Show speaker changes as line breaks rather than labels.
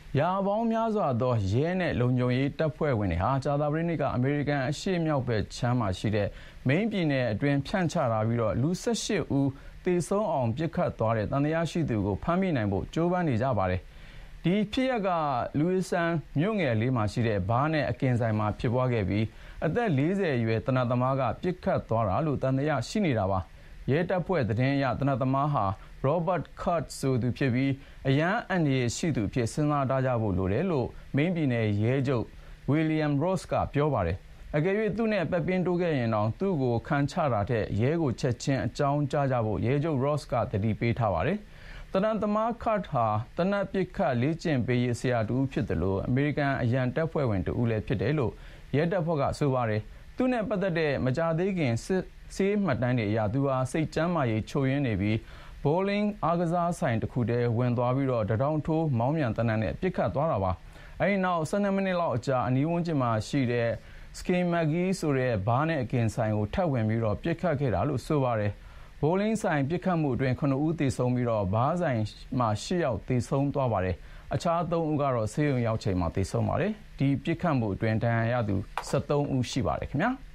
ရာပေါင်းများစွာသောရဲနဲ့လုံခြုံရေးတပ်ဖွဲ့ဝင်တွေဟာကြာသပတေးနေ့ကအမေရိကန်အရှေ့မြောက်ဘက်ခြမ်းမှာရှိတဲ့မိန်းပြည်နယ်အတွင်းဖြန့်ချထားပြီးလူ 18 ဦးသေဆုံးအောင်ပစ်ခတ်သွားတဲ့သံသယရှိသူကိုဖမ်းမိနိုင်ဖို့ကြိုးပမ်းနေကြပါတယ်။ဒီဖြစ်ရပ်ကလူဝီဆန်မြို့ငယ်လေးမှာရှိတဲ့ဘားနဲ့အကင်ဆိုင်မှာဖြစ်ပွားခဲ့ပြီးအသက် 40 အရွယ်သေနတ်သမားကပစ်ခတ်သွားတာလို့သံသယရှိနေတာပါ။ရဲတပ်ဖွဲ့သတင်းအရသေနတ်သမားဟာ Robert Card ဆိုသူဖြစ်ပြီးအရန်အန္တရာယ်ရှိသူဖြစ်စဉ်းစားထားကြဖို့လိုတယ်လို့မိန်းပြည်နယ်ရဲချုပ် William Ross ကပြောပါတယ်။အကယ်၍သူ့နဲ့ပတ်ပင်းတိုးခဲ့ရင်တော့သူ့ကိုခံချတာထက်ရဲကိုချက်ချင်းအကြောင်းကြားကြဖို့ရဲချုပ် Ross ကသတိပေးထားပါတယ်။သေနတ်သမား Card ဟာသေနတ်ပစ်ခတ်လေ့ကျင့်ပေးရေးဆရာတူဖြစ်တယ်လို့အမေရိကန်အရန်တပ်ဖွဲ့ဝင်တူဦးလည်းဖြစ်တယ်လို့ရဲတပ်ဖွဲ့ကဆိုပါတယ်။သူနဲ့ပတ်သက်တဲ့မကြသေးခင်ဆေးမှတ်တမ်းတွေအရသူဟာစိတ်ကျန်းမာရေးချို့ယွင်းနေပြီးbowling အားကစားဆိုင်တစ်ခုတည်းဝင်သွားပြီးတထောင်ထိုးမောင်းမြန်တနက်နဲ့ပစ်ခတ်သွားတာပါ။အဲဒီနောက်12 မိနစ်လောက်အကြာအနီးဝန်းကျင်မှာရှိတဲ့ Skimagee ဆိုတဲ့ဘားနဲ့အကင်ဆိုင်ကိုထပ်ဝင်ပြီးပစ်ခတ်ခဲ့တာလို့ဆိုပါတယ်။ bowling ဆိုင်ပစ်ခတ်မှုအတွင်း9 ဦးသေဆုံးပြီးဘားဆိုင်မှာ10 ယောက်သေဆုံးသွားပါတယ်။အခြား3 ဦးကတော့ဆေးရုံရောက်ချိန်မှာသေဆုံးပါတယ်။ဒီပစ်ခတ်မှုအတွင်းဒဏ်ရာရသူ13 ဦးရှိပါတယ်ခင်ဗျာ။